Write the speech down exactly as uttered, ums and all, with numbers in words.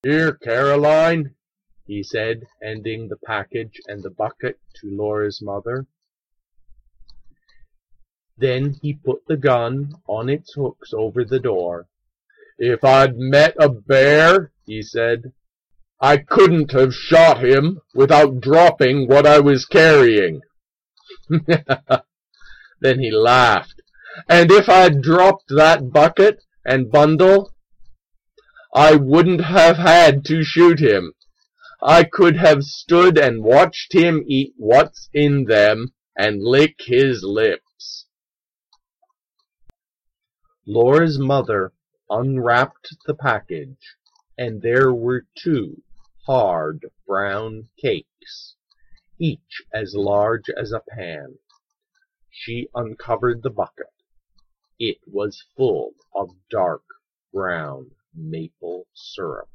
"Here, Caroline," he said, handing the package and the bucket to Laura's mother. Then he put the gun on its hooks over the door. "If I'd met a bear," he said, "I couldn't have shot him without dropping what I was carrying." Then he laughed. "And if I'd dropped that bucket and bundle, I wouldn't have had to shoot him. I could have stood and watched him eat what's in them and lick his lips." Laura's mother unwrapped the package, and there were two hard brown cakes, each as large as a pan. She uncovered the bucket. It was full of dark brown maple syrup.